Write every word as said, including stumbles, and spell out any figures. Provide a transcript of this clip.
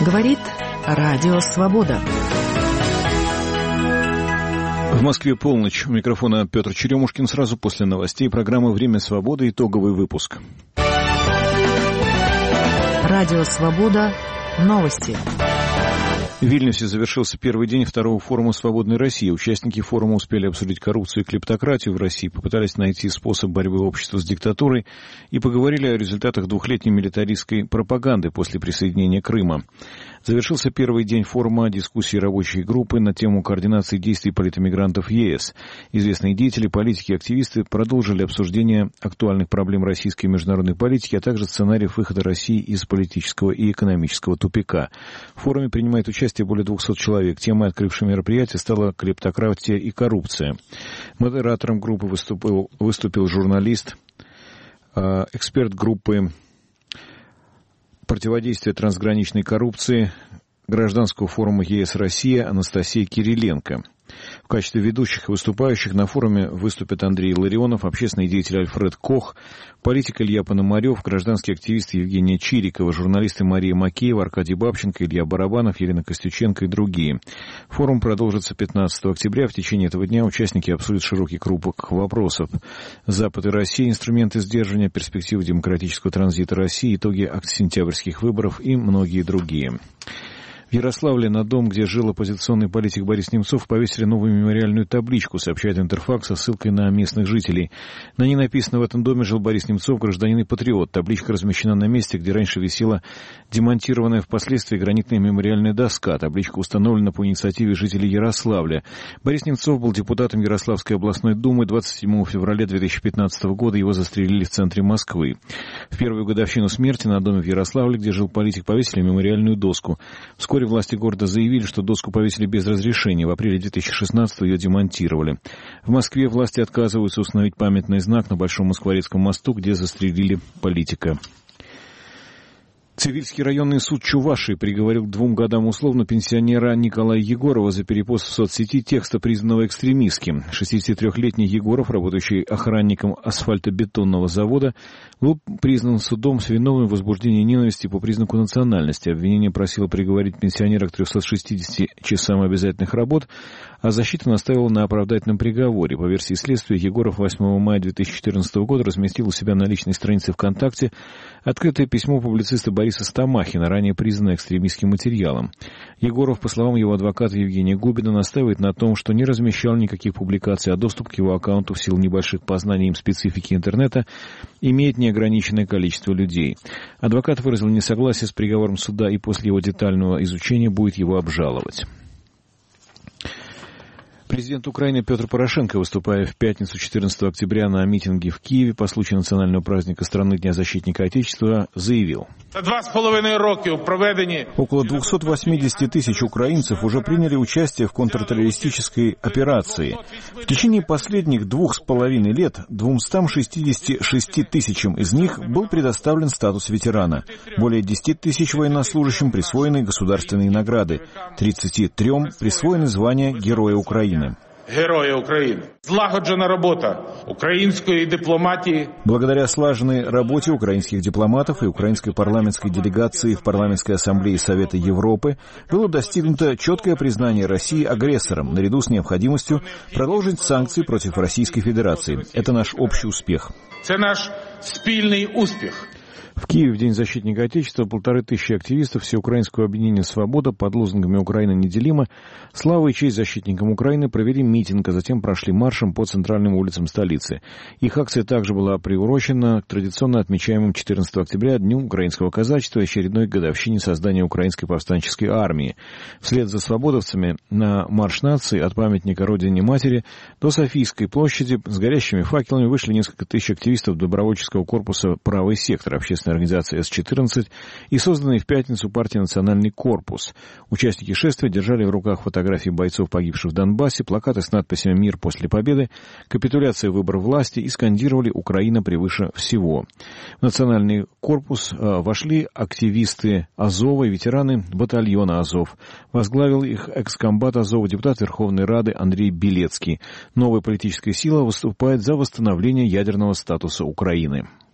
Говорит Радио Свобода. В Москве полночь. У микрофона Петр Черемушкин. Сразу после новостей программы «Время свободы». Итоговый выпуск. Радио Свобода. Новости. В Вильнюсе завершился первый день второго форума «Свободной России». Участники форума успели обсудить коррупцию и клептократию в России, попытались найти способ борьбы общества с диктатурой и поговорили о результатах двухлетней милитаристской пропаганды после присоединения Крыма. Завершился первый день форума дискуссии рабочей группы на тему координации действий политэмигрантов ЕС. Известные деятели, политики и активисты продолжили обсуждение актуальных проблем российской и международной политики, а также сценариев выхода России из политического и экономического тупика. В форуме принимает участие более двухсот человек. Темой открывшей мероприятия стала клептократия и коррупция. Модератором группы выступил, выступил журналист, э, эксперт группы противодействия трансграничной коррупции Гражданского форума ЕС «Россия» Анастасия Кириленко. В качестве ведущих и выступающих на форуме выступят Андрей Ларионов, общественный деятель Альфред Кох, политик Илья Пономарев, гражданский активист Евгения Чирикова, журналисты Мария Макеева, Аркадий Бабченко, Илья Барабанов, Елена Костюченко и другие. Форум продолжится пятнадцатого октября. В течение этого дня участники обсудят широкий круг вопросов. Запад и Россия, инструменты сдерживания, перспективы демократического транзита России, итоги сентябрьских выборов и многие другие. В Ярославле на дом, где жил оппозиционный политик Борис Немцов, повесили новую мемориальную табличку, сообщает Интерфакс со ссылкой на местных жителей. На ней написано: «В этом доме жил Борис Немцов, гражданин и патриот». Табличка размещена на месте, где раньше висела демонтированная впоследствии гранитная мемориальная доска. Табличка установлена по инициативе жителей Ярославля. Борис Немцов был депутатом Ярославской областной думы. двадцать седьмого февраля две тысячи пятнадцатого года его застрелили в центре Москвы. В первую годовщину смерти на доме в Ярославле, где жил политик, повесили мемориальную доску. Вскоре власти города заявили, что доску повесили без разрешения. В апреле две тысячи шестнадцатого ее демонтировали. В Москве власти отказываются установить памятный знак на Большом Москворецком мосту, где застрелили политика. Цивильский районный суд Чувашии приговорил к двум годам условно пенсионера Николая Егорова за перепост в соцсети текста, признанного экстремистским. шестидесятитрёхлетний Егоров, работающий охранником асфальтобетонного завода, был признан судом с виновным в возбуждении ненависти по признаку национальности. Обвинение просило приговорить пенсионера к трёмстам шестидесяти часам обязательных работ, а защита настаивала на оправдательном приговоре. По версии следствия, Егоров восьмого мая две тысячи четырнадцатого года разместил у себя на личной странице ВКонтакте открытое письмо публициста Бориса Стамахина, ранее признанное экстремистским материалом. Егоров, по словам его адвоката Евгения Губина, настаивает на том, что не размещал никаких публикаций, а доступ к его аккаунту в силу небольших познаний им специфики интернета имеет неограниченное количество людей. Адвокат выразил несогласие с приговором суда и после его детального изучения будет его обжаловать. Президент Украины Петр Порошенко, выступая в пятницу четырнадцатого октября на митинге в Киеве по случаю национального праздника страны Дня защитника Отечества, заявил: около двухсот восьмидесяти тысяч украинцев уже приняли участие в контртеррористической операции. В течение последних двух с половиной лет двумстам шестидесяти шести тысячам из них был предоставлен статус ветерана. Более десяти тысяч военнослужащим присвоены государственные награды. тридцати трём присвоены звание Героя Украины. Героя Украины. Злагоджена работа украинской дипломатии. Благодаря слаженной работе украинских дипломатов и украинской парламентской делегации в Парламентской ассамблее Совета Европы было достигнуто четкое признание России агрессором, наряду с необходимостью продолжить санкции против Российской Федерации. Это наш общий успех. Это наш спільний успех. В Киеве в День защитника Отечества полторы тысячи активистов Всеукраинского объединения «Свобода» под лозунгами «Украина неделима», «Слава и честь защитникам Украины» провели митинг, а затем прошли маршем по центральным улицам столицы. Их акция также была приурочена к традиционно отмечаемому четырнадцатого октября Дню украинского казачества и очередной годовщине создания Украинской повстанческой армии. Вслед за свободовцами на марш нации от памятника Родине Матери до Софийской площади с горящими факелами вышли несколько тысяч активистов добровольческого корпуса «Правый сектор», общественной организации эс четырнадцать и созданной в пятницу партии «Национальный корпус». Участники шествия держали в руках фотографии бойцов, погибших в Донбассе, плакаты с надписями «Мир после победы», «Капитуляция, выбор власти» и скандировали «Украина превыше всего». В «Национальный корпус» вошли активисты Азова и ветераны батальона Азов. Возглавил их экс-комбат Азова, депутат Верховной Рады Андрей Белецкий. Новая политическая сила выступает за восстановление ядерного статуса Украины.